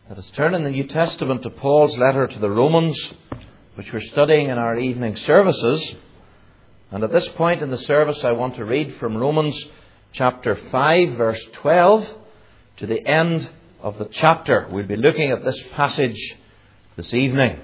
Let us turn in the New Testament to Paul's letter to the Romans, which we're studying in our evening services. And at this point in the service, I want to read from Romans chapter 5, verse 12, to the end of the chapter. We'll be looking at this passage this evening.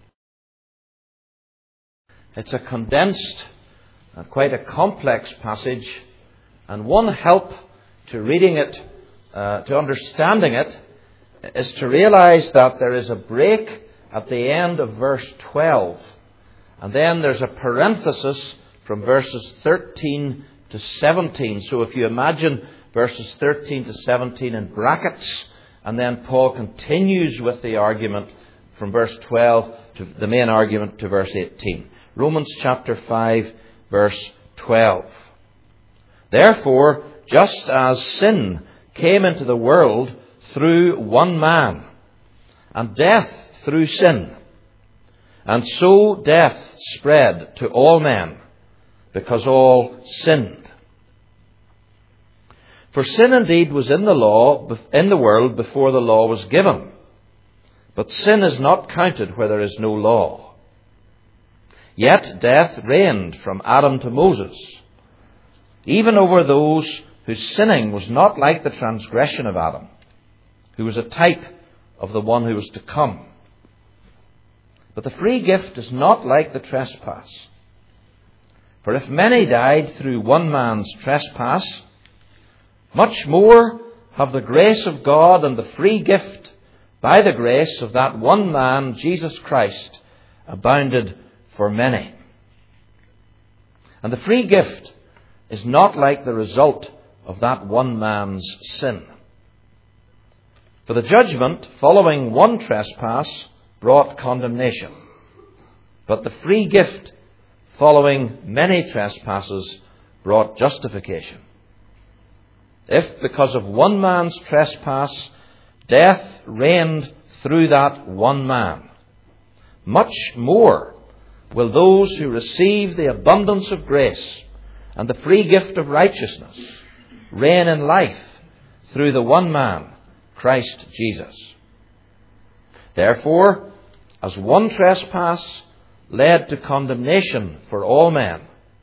It's a condensed and quite a complex passage, and one help to reading it, to understanding it, is to realize that there is a break at the end of verse 12. And then there's a parenthesis from verses 13 to 17. So if you imagine verses 13 to 17 in brackets, and then Paul continues with the argument from verse 12 to the main argument to verse 18. Romans chapter 5, verse 12. Therefore, just as sin came into the world through one man, and death through sin, and so death spread to all men, because all sinned. For sin indeed was in the world before the law was given, but sin is not counted where there is no law. Yet death reigned from Adam to Moses, even over those whose sinning was not like the transgression of Adam, who was a type of the one who was to come. But the free gift is not like the trespass. For if many died through one man's trespass, much more have the grace of God and the free gift by the grace of that one man, Jesus Christ, abounded for many. And the free gift is not like the result of that one man's sin. For the judgment following one trespass brought condemnation, but the free gift following many trespasses brought justification. If, because of one man's trespass, death reigned through that one man, much more will those who receive the abundance of grace and the free gift of righteousness reign in life through the one man, Christ Jesus. Therefore, as one trespass led to condemnation for all men,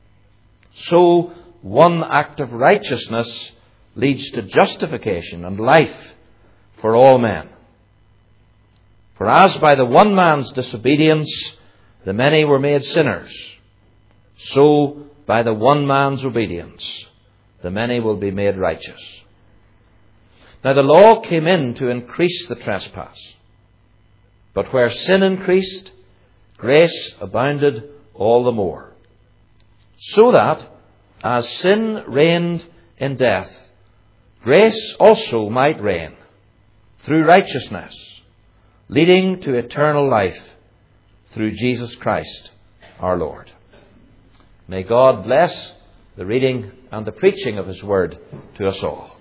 so one act of righteousness leads to justification and life for all men. For as by the one man's disobedience the many were made sinners, so by the one man's obedience the many will be made righteous. Now the law came in to increase the trespass, but where sin increased, grace abounded all the more. So that, as sin reigned in death, grace also might reign through righteousness, leading to eternal life through Jesus Christ our Lord. May God bless the reading and the preaching of His Word to us all.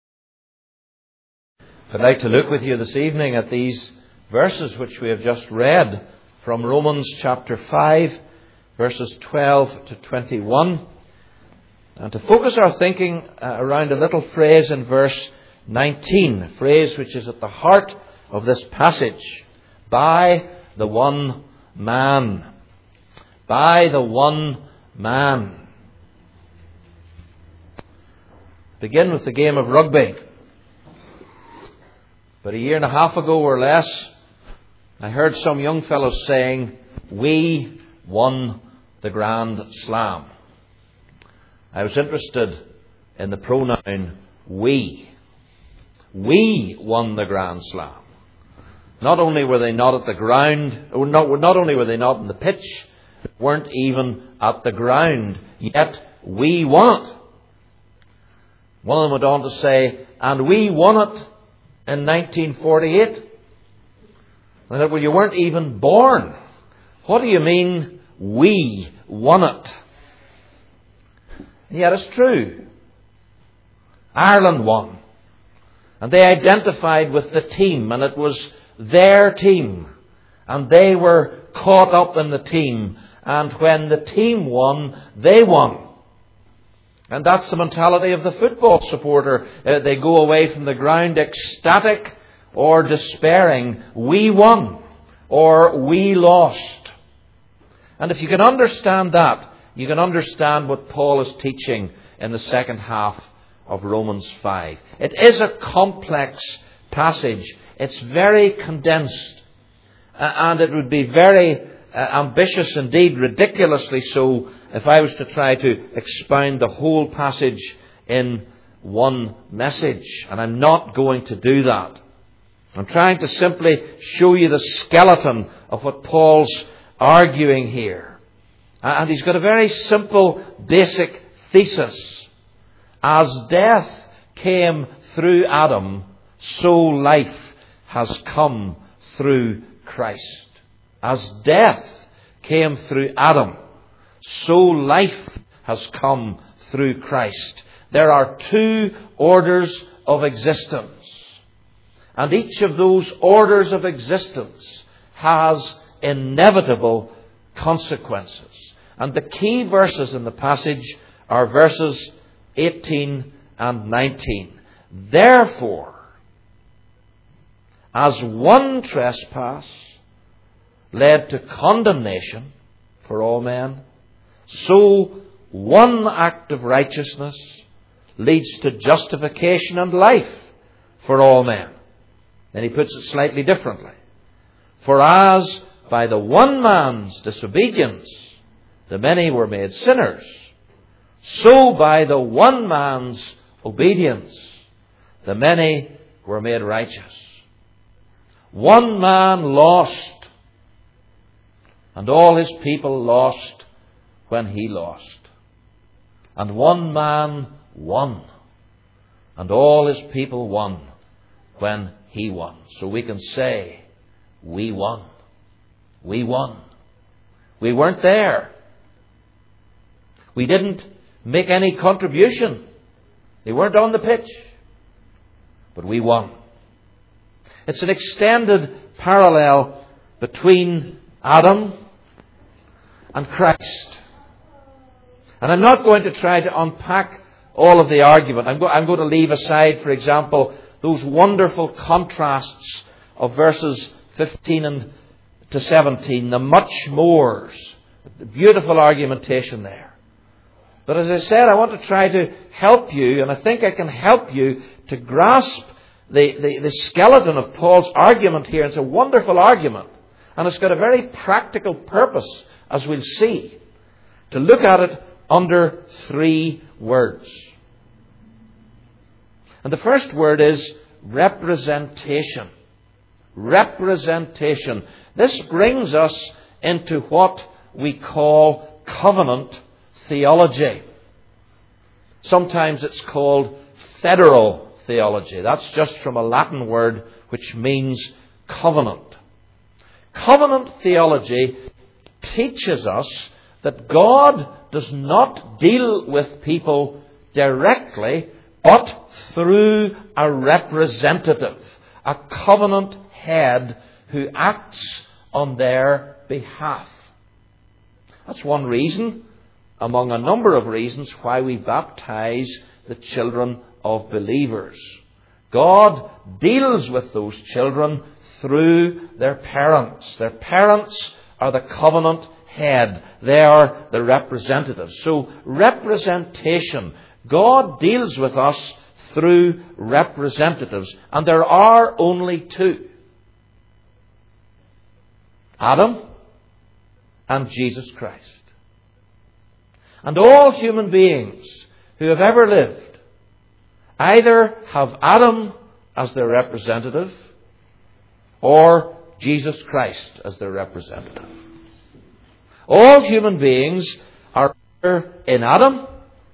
I'd like to look with you this evening at these verses which we have just read from Romans chapter 5, verses 12 to 21, and to focus our thinking around a little phrase in verse 19, a phrase which is at the heart of this passage: by the one man. By the one man. Begin with the game of rugby. But a year and a half ago or less, I heard some young fellows saying, "We won the Grand Slam." I was interested in the pronoun we. We won the Grand Slam. Not only were they not at the ground, not only were they not in the pitch, they weren't even at the ground, yet we won it. One of them went on to say, and we won it in 1948. I said, well, you weren't even born. What do you mean, we won it? And yet it's true. Ireland won. And they identified with the team, and it was their team. And they were caught up in the team. And when the team won, they won. And that's the mentality of the football supporter. They go away from the ground ecstatic or despairing, we won, or we lost. And if you can understand that, you can understand what Paul is teaching in the second half of Romans 5. It is a complex passage. It's very condensed. And it would be very ambitious indeed, ridiculously so, if I was to try to expound the whole passage in one message. And I'm not going to do that. I'm trying to simply show you the skeleton of what Paul's arguing here. And he's got a very simple, basic thesis. As death came through Adam, so life has come through Christ. As death came through Adam, so life has come through Christ. There are two orders of existence. And each of those orders of existence has inevitable consequences. And the key verses in the passage are verses 18 and 19. Therefore, as one trespass led to condemnation for all men, so one act of righteousness leads to justification and life for all men. Then he puts it slightly differently. For as by the one man's disobedience the many were made sinners, so by the one man's obedience the many were made righteous. One man lost, and all his people lost when he lost. And one man won, and all his people won when he won. So we can say, we won. We won. We weren't there. We didn't make any contribution. They weren't on the pitch. But we won. It's an extended parallel between Adam and Christ. And I'm not going to try to unpack all of the argument. I'm going to leave aside, for example, those wonderful contrasts of verses 15 to 17, the much mores, the beautiful argumentation there. But as I said, I want to try to help you, and I think I can help you to grasp the skeleton of Paul's argument here. It's a wonderful argument, and it's got a very practical purpose, as we'll see, to look at it under three words. And the first word is representation. Representation. This brings us into what we call covenant theology. Sometimes it's called federal theology. That's just from a Latin word which means covenant. Covenant theology teaches us that God does not deal with people directly, but through a representative, a covenant head who acts on their behalf. That's one reason, among a number of reasons, why we baptize the children of believers. God deals with those children through their parents. Their parents are the covenant head. They are the representatives. So, representation. God deals with us through representatives. And there are only two. Adam and Jesus Christ. And all human beings who have ever lived either have Adam as their representative or Jesus Christ as their representative. All human beings are either in Adam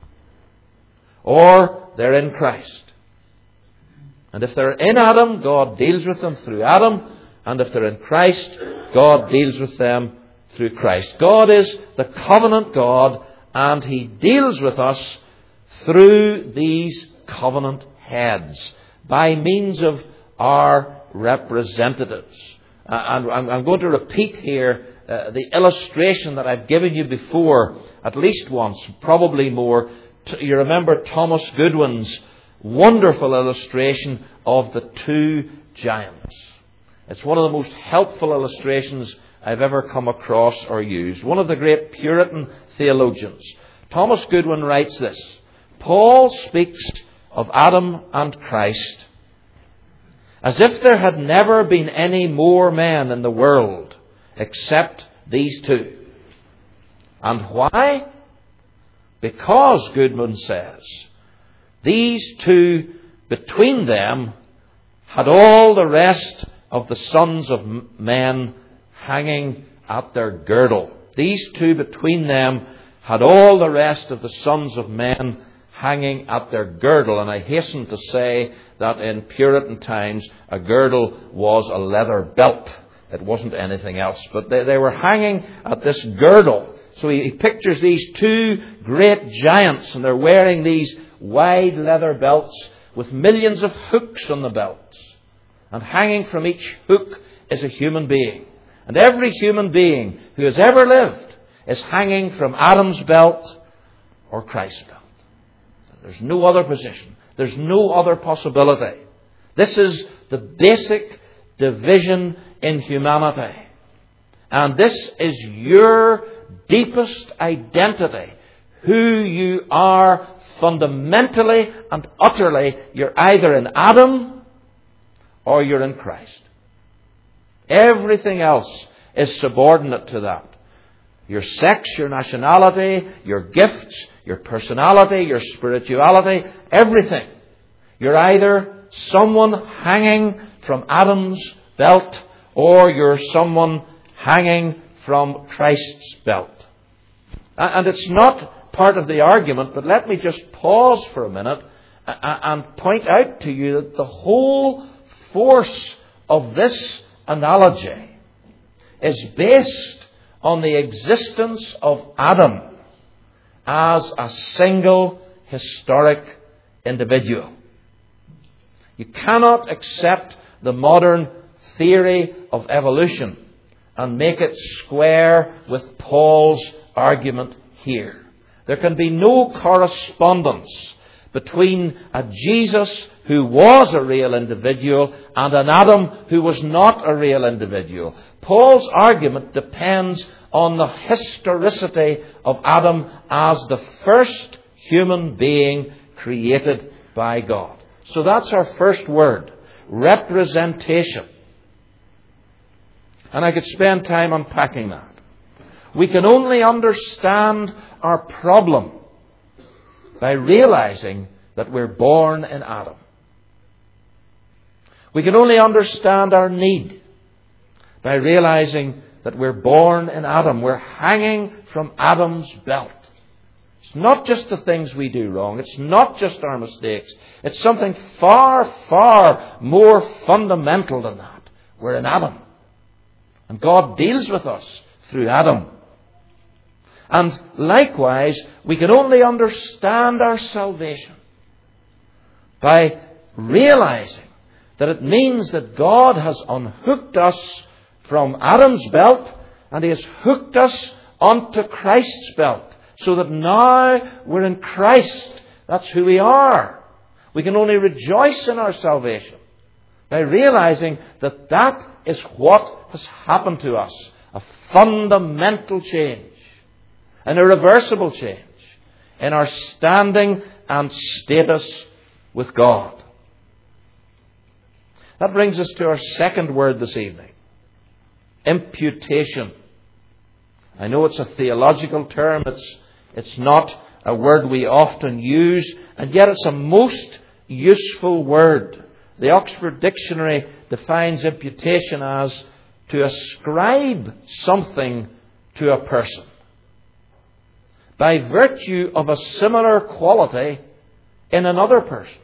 or they're in Christ. And if they're in Adam, God deals with them through Adam. And if they're in Christ, God deals with them through Christ. God is the covenant God, and He deals with us through these covenant heads by means of our representatives. And I'm going to repeat here the illustration that I've given you before, at least once, probably more. You remember Thomas Goodwin's wonderful illustration of the two giants. It's one of the most helpful illustrations I've ever come across or used. One of the great Puritan theologians, Thomas Goodwin, writes this: Paul speaks of Adam and Christ as if there had never been any more men in the world except these two. And why? Because, Goodwin says, these two, between them, had all the rest of the sons of men hanging at their girdle. These two, between them, had all the rest of the sons of men hanging at their girdle. And I hasten to say that in Puritan times, a girdle was a leather belt. It wasn't anything else. But they were hanging at this girdle. So he pictures these two great giants, and they're wearing these wide leather belts with millions of hooks on the belts. And hanging from each hook is a human being. And every human being who has ever lived is hanging from Adam's belt or Christ's belt. There's no other position. There's no other possibility. This is the basic division in humanity. And this is your deepest identity. Who you are fundamentally and utterly. You're either in Adam or you're in Christ. Everything else is subordinate to that. Your sex, your nationality, your gifts, your personality, your spirituality, everything. You're either someone hanging from Adam's belt or you're someone hanging from Christ's belt. And it's not part of the argument, but let me just pause for a minute and point out to you that the whole force of this analogy is based on the existence of Adam as a single historic individual. You cannot accept the modern theory of evolution and make it square with Paul's argument here. There can be no correspondence between a Jesus who was a real individual and an Adam who was not a real individual. Paul's argument depends on the historicity of Adam as the first human being created by God. So that's our first word, representation. And I could spend time unpacking that. We can only understand our problem by realizing that we're born in Adam. We can only understand our need by realizing that we're born in Adam. We're hanging from Adam's belt. It's not just the things we do wrong. It's not just our mistakes. It's something far, far more fundamental than that. We're in Adam. And God deals with us through Adam. And likewise, we can only understand our salvation by realizing that it means that God has unhooked us from Adam's belt and He has hooked us onto Christ's belt, so that now we're in Christ. That's who we are. We can only rejoice in our salvation by realizing that that is what has happened to us. A fundamental change, an irreversible change in our standing and status with God. That brings us to our second word this evening. Imputation. I know it's a theological term. It's not a word we often use, and yet it's a most useful word. The Oxford Dictionary defines imputation as to ascribe something to a person by virtue of a similar quality in another person.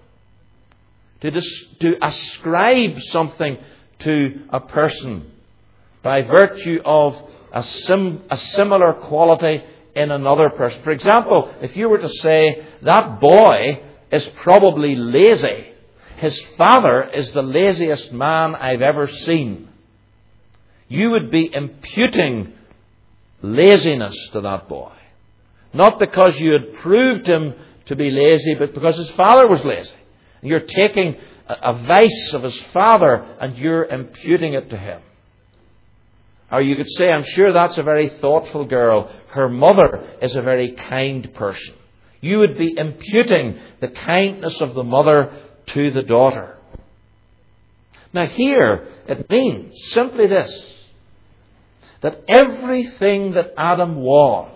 To ascribe something to a person by virtue of a similar quality in another person. For example, if you were to say, that boy is probably lazy. His father is the laziest man I've ever seen. You would be imputing laziness to that boy. Not because you had proved him to be lazy, but because his father was lazy. You're taking a vice of his father and you're imputing it to him. Or you could say, I'm sure that's a very thoughtful girl. Her mother is a very kind person. You would be imputing the kindness of the mother to the daughter. Now here, it means simply this, that everything that Adam was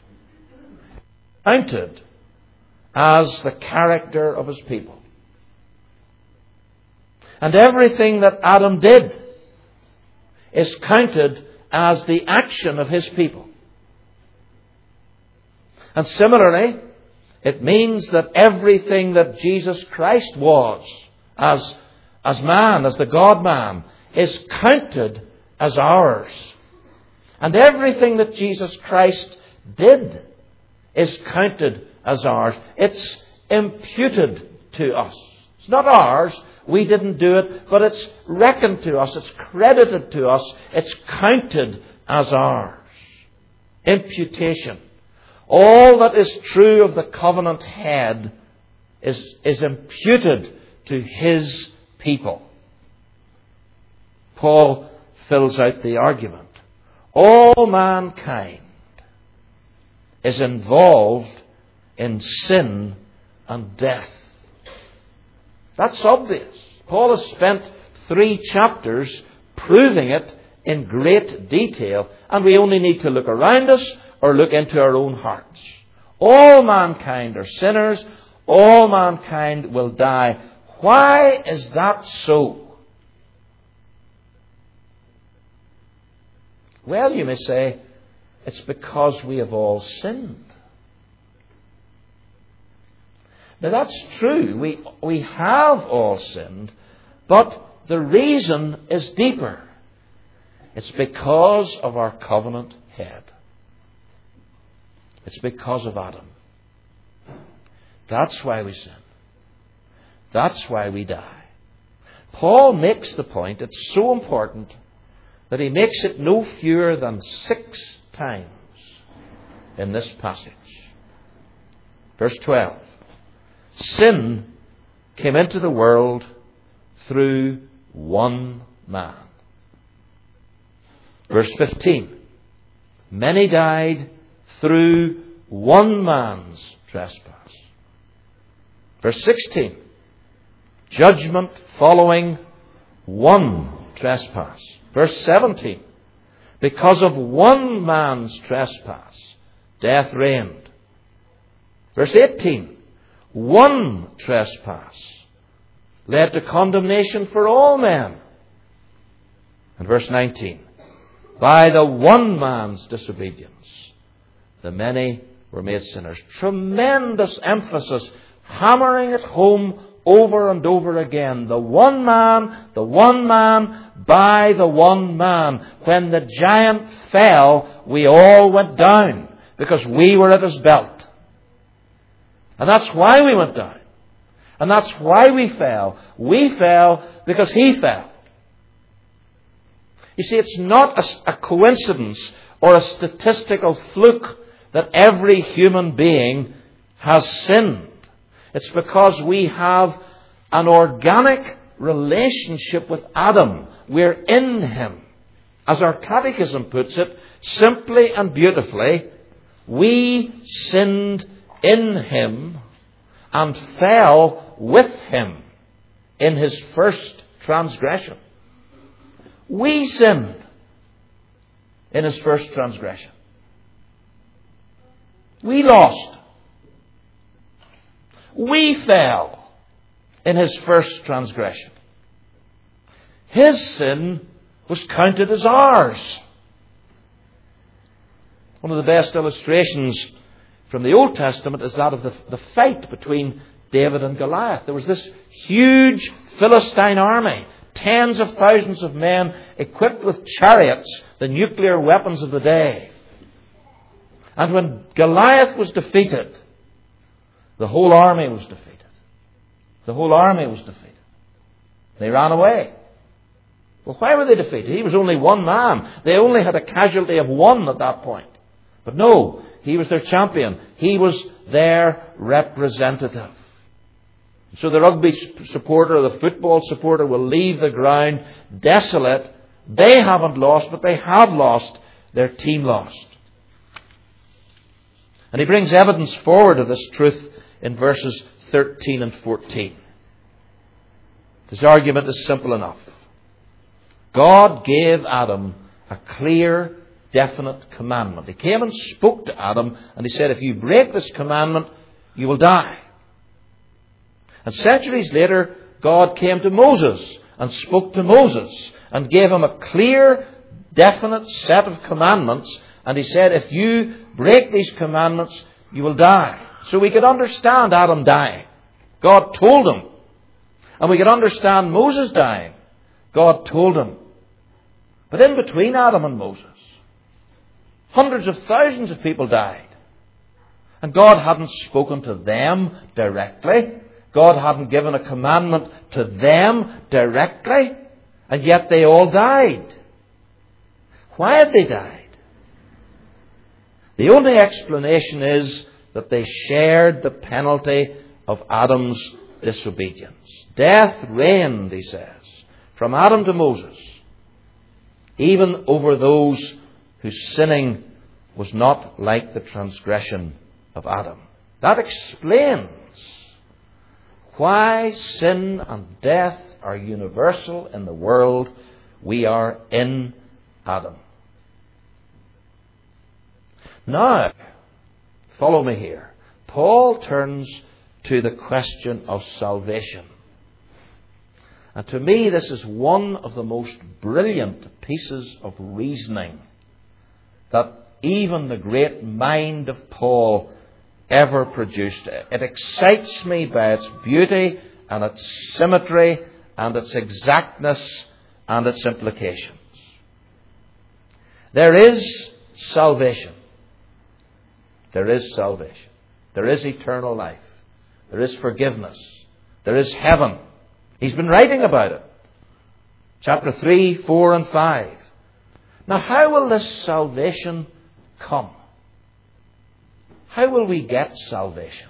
counted as the character of his people. And everything that Adam did is counted as the action of his people. And similarly, it means that everything that Jesus Christ was as man, as the God-man, is counted as ours. And everything that Jesus Christ did is counted as ours. It's imputed to us. It's not ours. We didn't do it, but it's reckoned to us. It's credited to us. It's counted as ours. Imputation. All that is true of the covenant head is imputed to his people. Paul fills out the argument. All mankind is involved in sin and death. That's obvious. Paul has spent 3 chapters proving it in great detail, and we only need to look around us or look into our own hearts. All mankind are sinners. All mankind will die. Why is that so? Well, you may say, it's because we have all sinned. Now that's true. We have all sinned, but the reason is deeper. It's because of our covenant head. It's because of Adam. That's why we sin. That's why we die. Paul makes the point, it's so important, that he makes it no fewer than 6 times in this passage. Verse 12. Sin came into the world through one man. Verse 15. Many died through one man's trespass. Verse 16. Judgment following one trespass. Verse 17. Because of one man's trespass, death reigned. Verse 18. One trespass led to condemnation for all men. And verse 19. By the one man's disobedience, the many were made sinners. Tremendous emphasis, hammering it home over and over again. The one man, by the one man. When the giant fell, we all went down because we were at his belt. And that's why we went down. And that's why we fell. We fell because he fell. You see, it's not a coincidence or a statistical fluke that every human being has sinned. It's because we have an organic relationship with Adam. We're in him. As our catechism puts it, simply and beautifully, we sinned in him and fell with him in his first transgression. We sinned in his first transgression. We lost. We fell in his first transgression. His sin was counted as ours. One of the best illustrations from the Old Testament is that of the fight between David and Goliath. There was this huge Philistine army, tens of thousands of men equipped with chariots, the nuclear weapons of the day. And when Goliath was defeated, the whole army was defeated. The whole army was defeated. They ran away. Well, why were they defeated? He was only one man. They only had a casualty of 1 at that point. But no, he was their champion. He was their representative. So the rugby supporter or the football supporter will leave the ground desolate. They haven't lost, but they have lost. Their team lost. And he brings evidence forward of this truth in verses 13 and 14. His argument is simple enough. God gave Adam a clear, definite commandment. He came and spoke to Adam and he said, if you break this commandment, you will die. And centuries later, God came to Moses and spoke to Moses and gave him a clear, definite set of commandments. And he said, if you break these commandments, you will die. So we could understand Adam dying. God told him. And we could understand Moses dying. God told him. But in between Adam and Moses, hundreds of thousands of people died. And God hadn't spoken to them directly. God hadn't given a commandment to them directly. And yet they all died. Why had they died? The only explanation is that they shared the penalty of Adam's disobedience. Death reigned, he says, from Adam to Moses, even over those whose sinning was not like the transgression of Adam. That explains why sin and death are universal in the world. We are in Adam. Now, follow me here. Paul turns to the question of salvation. And to me, this is one of the most brilliant pieces of reasoning that even the great mind of Paul ever produced. It excites me by its beauty and its symmetry and its exactness and its implications. There is salvation. There is salvation. There is eternal life. There is forgiveness. There is heaven. He's been writing about it. Chapter 3, 4 and 5. Now, how will this salvation come? How will we get salvation?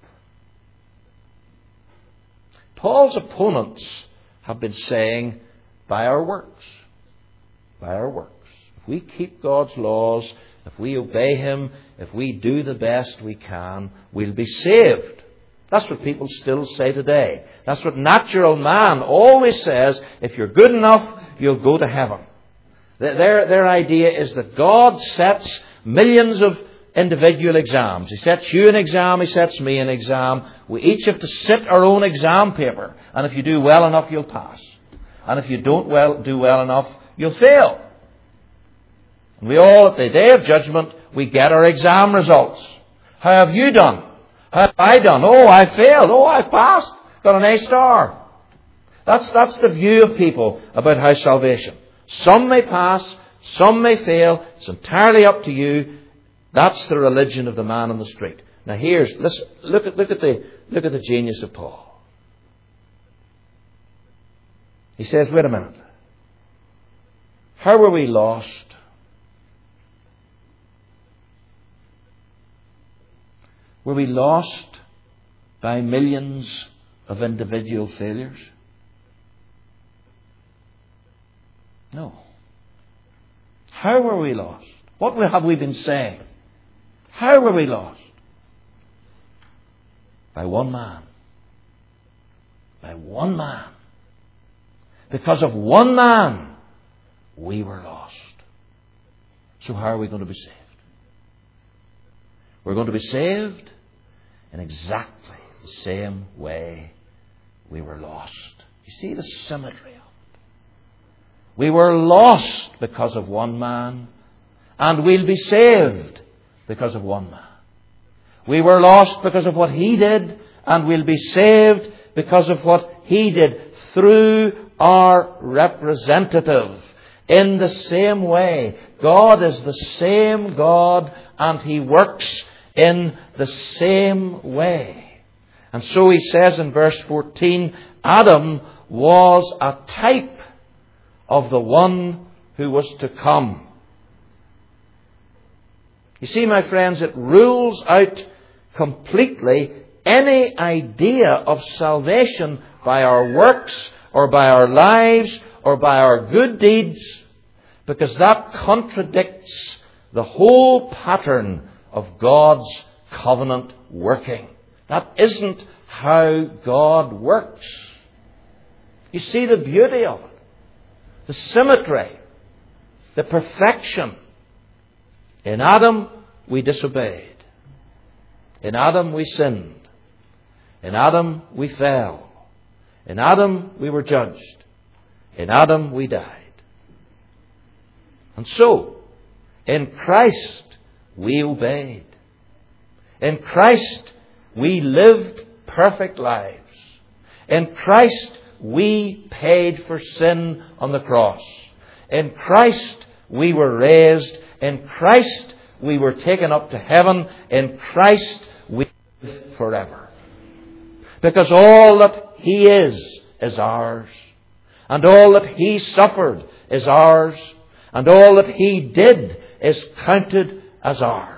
Paul's opponents have been saying, by our works. By our works. If we keep God's laws, if we obey Him, if we do the best we can, we'll be saved. That's what people still say today. That's what natural man always says. If you're good enough, you'll go to heaven. Their idea is that God sets millions of individual exams. He sets you an exam, He sets me an exam. We each have to sit our own exam paper. And if you do well enough, you'll pass. And if you don't do well enough, you'll fail. And we all, at the day of judgment, we get our exam results. How have you done? How have I done? Oh, I failed. Oh, I passed. Got an A star. That's the view of people about how salvation. Some may pass, some may fail. It's entirely up to you. That's the religion of the man on the street. Now listen, look at the genius of Paul. He says, wait a minute. How were we lost? Were we lost by millions of individual failures? No. How were we lost? What have we been saying? How were we lost? By one man. By one man. Because of one man, we were lost. So how are we going to be saved? We're going to be saved in exactly the same way we were lost. You see the symmetry of it. We were lost because of one man, and we'll be saved because of one man. We were lost because of what He did, and we'll be saved because of what He did through our representative. In the same way, God is the same God, and He works in the same way. And so he says in verse 14, Adam was a type of the one who was to come. You see, my friends, it rules out completely any idea of salvation by our works or by our lives or by our good deeds, because that contradicts the whole pattern of God's covenant working. That isn't how God works. You see the beauty of it, the symmetry, the perfection. In Adam, we disobeyed. In Adam, we sinned. In Adam, we fell. In Adam, we were judged. In Adam, we died. And so, in Christ, we obeyed. In Christ, we lived perfect lives. In Christ, we paid for sin on the cross. In Christ, we were raised. In Christ, we were taken up to heaven. In Christ, we live forever. Because all that He is ours. And all that He suffered is ours. And all that He did is counted as ours.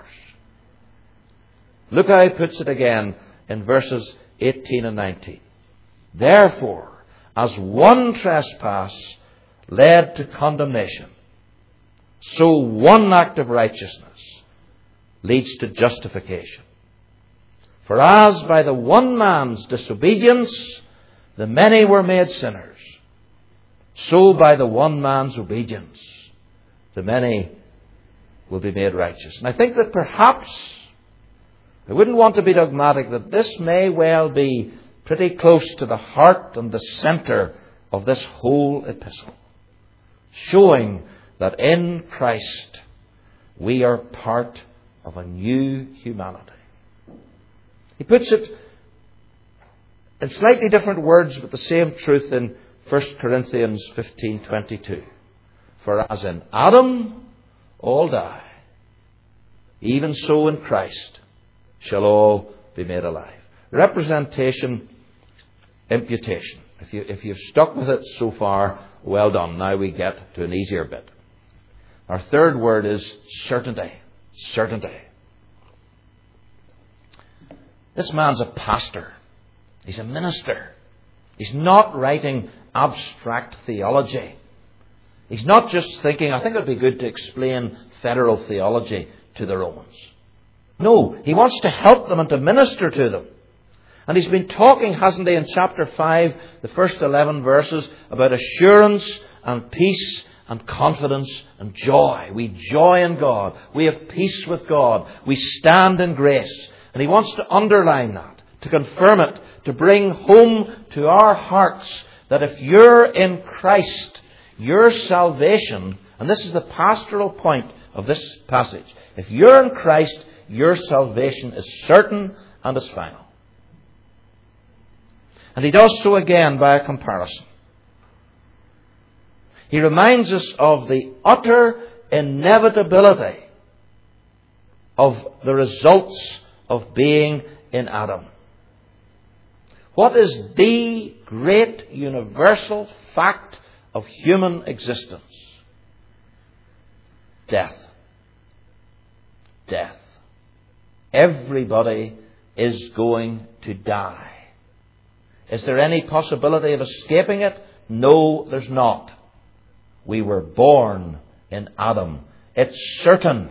Look how He puts it again in verses 18 and 19. Therefore, as one trespass led to condemnation, so one act of righteousness leads to justification. For as by the one man's disobedience the many were made sinners, so by the one man's obedience the many will be made righteous. And I think that perhaps, I wouldn't want to be dogmatic, that this may well be pretty close to the heart and the centre of this whole epistle, showing that in Christ we are part of a new humanity. He puts it in slightly different words, but the same truth in 1 Corinthians 15:22. For as in Adam all die, even so in Christ shall all be made alive. Representation, imputation. If you've stuck with it so far, well done. Now we get to an easier bit. Our third word is certainty. Certainty. This man's a pastor. He's a minister. He's not writing abstract theology. He's not just thinking, I think it would be good to explain federal theology to the Romans. No, he wants to help them and to minister to them. And he's been talking, hasn't he, in chapter 5, the first 11 verses, about assurance and peace and confidence and joy. We joy in God. We have peace with God. We stand in grace. And he wants to underline that, to confirm it, to bring home to our hearts that if you're in Christ, your salvation, and this is the pastoral point of this passage, if you're in Christ, your salvation is certain and is final. And he does so again by a comparison. He reminds us of the utter inevitability of the results of being in Adam. What is the great universal fact of human existence? Death. Death. Everybody is going to die. Is there any possibility of escaping it? No, there's not. We were born in Adam. It's certain.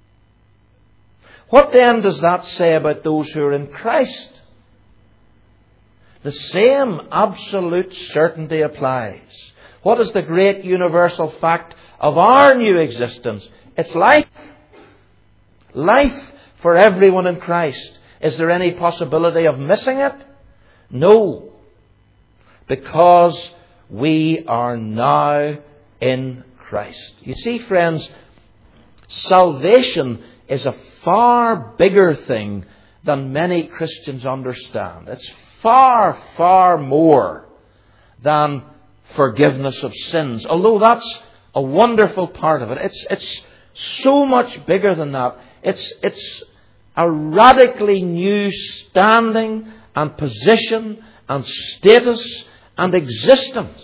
What then does that say about those who are in Christ? The same absolute certainty applies. What is the great universal fact of our new existence? It's life. Life for everyone in Christ. Is there any possibility of missing it? No. Because we are now in Christ. You see, friends, salvation is a far bigger thing than many Christians understand. It's far, far more than forgiveness of sins. Although that's a wonderful part of it. It's so much bigger than that. It's a radically new standing and position and status and existence.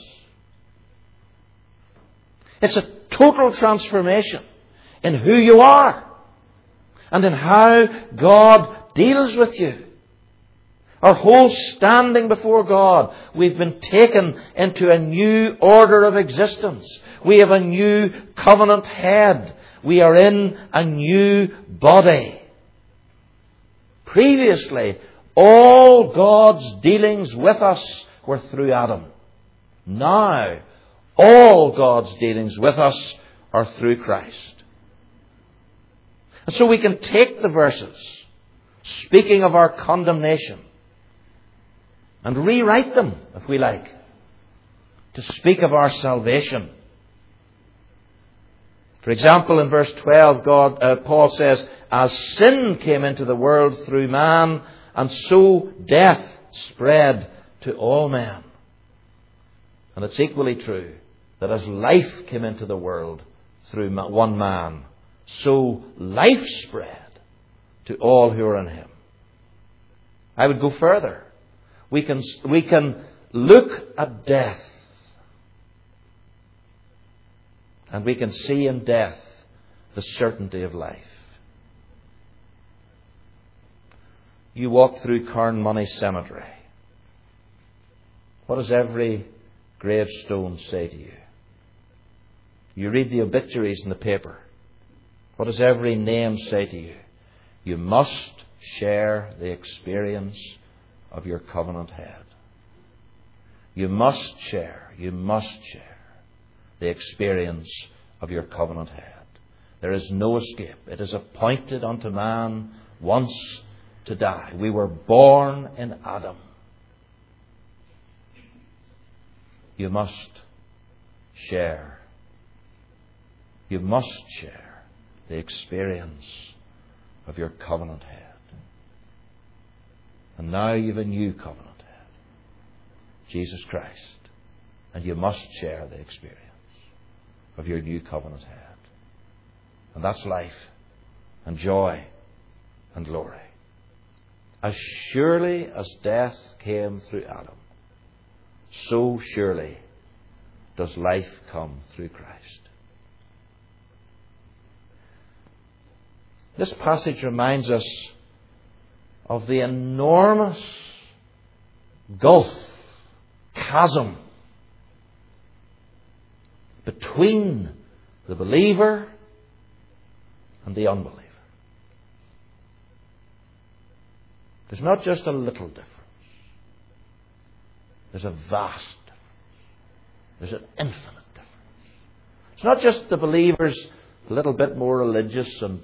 It's a total transformation in who you are and in how God deals with you. Our whole standing before God, we've been taken into a new order of existence. We have a new covenant head. We are in a new body. Previously, all God's dealings with us were through Adam. Now, all God's dealings with us are through Christ. And so we can take the verses speaking of our condemnation and rewrite them, if we like, to speak of our salvation. For example, in verse 12, Paul says, as sin came into the world through man, and so death spread to all men. And it's equally true that as life came into the world through one man, so life spread to all who are in him. I would go further. We can look at death, and we can see in death the certainty of life. You walk through Carnmoney Cemetery. What does every gravestone say to you? You read the obituaries in the paper. What does every name say to you? You must share the experience of your covenant head. You must share the experience of your covenant head. There is no escape. It is appointed unto man once to die. We were born in Adam. You must share. You must share the experience of your covenant head. And now you've a new covenant head, Jesus Christ. And you must share the experience of your new covenant head. And that's life and joy and glory. As surely as death came through Adam, so surely does life come through Christ. This passage reminds us of the enormous gulf, chasm between the believer and the unbeliever. There's not just a little difference. There's a vast difference. There's an infinite difference. It's not just the believer's a little bit more religious and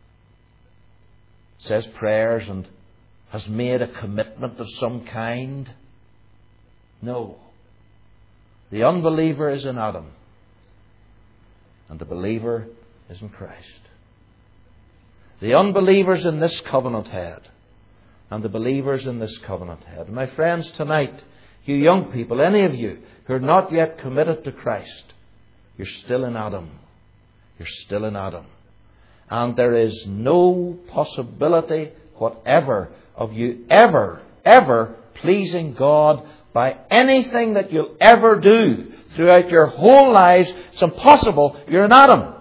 says prayers and has made a commitment of some kind. No. The unbeliever is in Adam, and the believer is in Christ. The unbelievers in this covenant head, and the believers in this covenant head. My friends, tonight, you young people, any of you who are not yet committed to Christ, you're still in Adam. You're still in Adam. And there is no possibility whatever of you ever pleasing God by anything that you'll ever do throughout your whole lives. It's impossible. You're in Adam.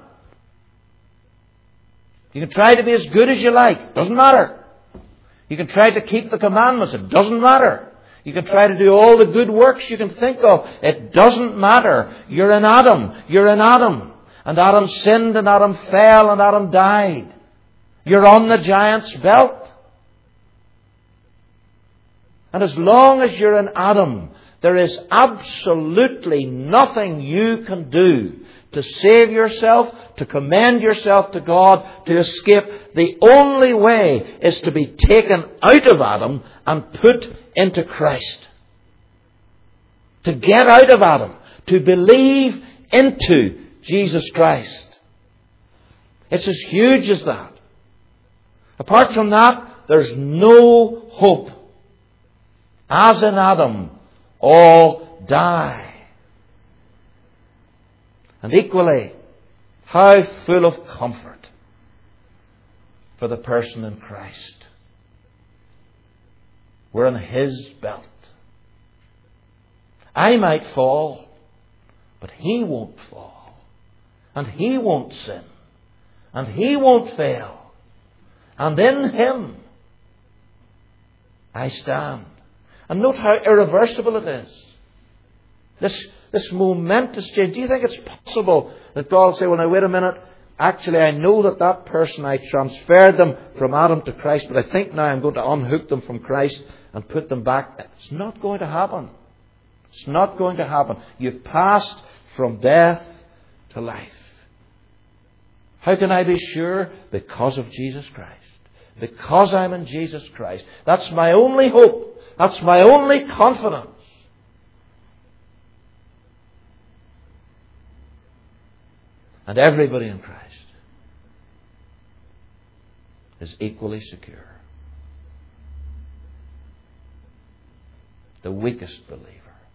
You can try to be as good as you like. Doesn't matter. You can try to keep the commandments. It doesn't matter. You can try to do all the good works you can think of. It doesn't matter. You're in Adam. You're in Adam. And Adam sinned, and Adam fell, and Adam died. You're on the giant's belt. And as long as you're in Adam, there is absolutely nothing you can do to save yourself, to commend yourself to God, to escape. The only way is to be taken out of Adam and put into Christ. To get out of Adam, to believe into Jesus Christ. It's as huge as that. Apart from that, there's no hope. As in Adam, all die. And equally, how full of comfort for the person in Christ. We're in His belt. I might fall, but He won't fall. And He won't sin. And He won't fail. And in Him, I stand. And note how irreversible it is. This momentous change. Do you think it's possible that God will say, well, now wait a minute, actually I know that person, I transferred them from Adam to Christ, but I think now I'm going to unhook them from Christ and put them back. It's not going to happen. It's not going to happen. You've passed from death to life. How can I be sure? Because of Jesus Christ. Because I'm in Jesus Christ. That's my only hope. That's my only confidence. And everybody in Christ is equally secure. The weakest believer,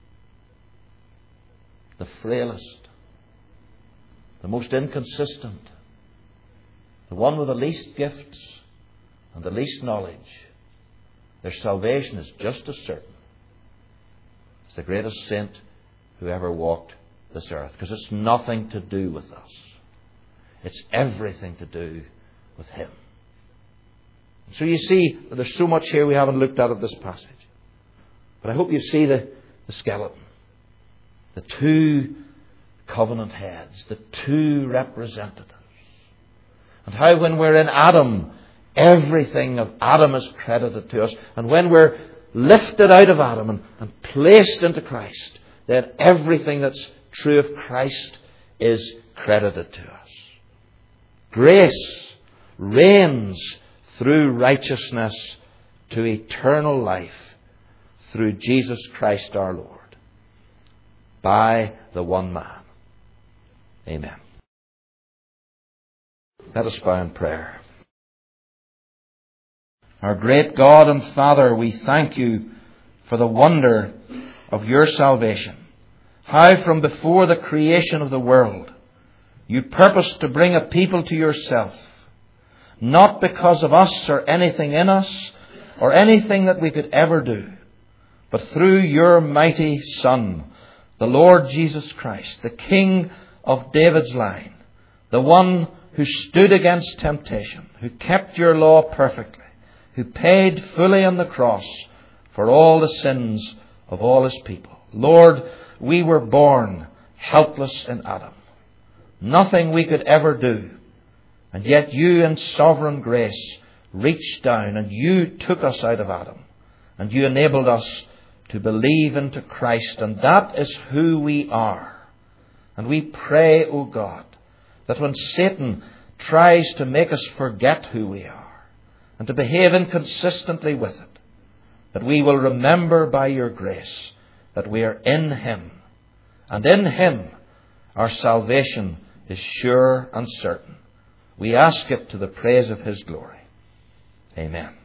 the frailest, the most inconsistent, the one with the least gifts and the least knowledge, their salvation is just as certain as the greatest saint who ever walked this earth, because it's nothing to do with us. It's everything to do with Him. So you see, there's so much here we haven't looked at this passage. But I hope you see the skeleton. The two covenant heads, the two representatives. And how when we're in Adam, everything of Adam is credited to us. And when we're lifted out of Adam and placed into Christ, then everything that's true of Christ is credited to us. Grace reigns through righteousness to eternal life through Jesus Christ our Lord, by the one man. Amen. Let us bow in prayer. Our great God and Father, we thank you for the wonder of your salvation. How from before the creation of the world you purposed to bring a people to yourself, not because of us or anything in us or anything that we could ever do, but through your mighty Son, the Lord Jesus Christ, the King of David's line, the one who stood against temptation, who kept your law perfectly, who paid fully on the cross for all the sins of all his people. Lord, we were born helpless in Adam. Nothing we could ever do. And yet you in sovereign grace reached down and you took us out of Adam. And you enabled us to believe into Christ. And that is who we are. And we pray, O God, that when Satan tries to make us forget who we are and to behave inconsistently with it, that we will remember by your grace that we are in Him. And in Him our salvation is sure and certain. We ask it to the praise of His glory. Amen.